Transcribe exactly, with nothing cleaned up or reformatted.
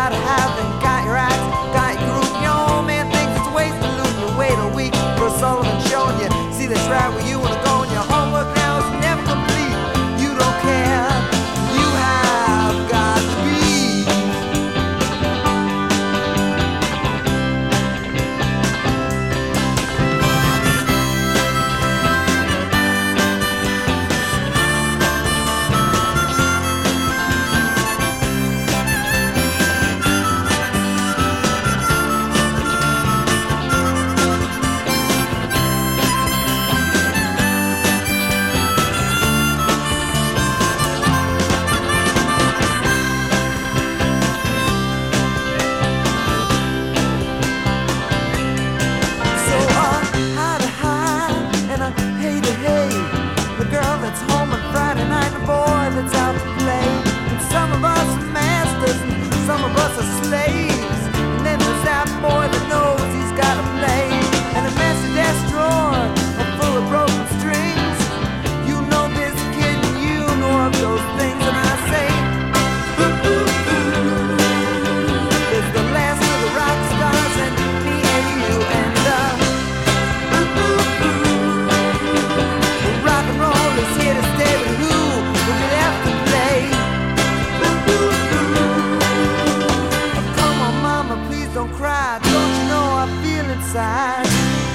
how to have and got your act, got your group. Your old man thinks it's a waste of losing. You wait a week for a Sullivan show and you see this right where you wanna go and your homework now is never complete. You don't care. You have got to be. That's home on Friday night, and a boy that's out to play. And some of us are masters, and some of us are slaves. And then there's that boy that knows he's gotta play. And a messy desk drawer full of broken strings. You know this kid, and you know of those things. And I say, ooh, ooh, ooh. It's the last of the rock stars, and me and you, and uh. Is here to stay, but who will be left to play? Ooh, ooh, ooh. Oh, come on, mama, please don't cry. Don't you know I feel inside?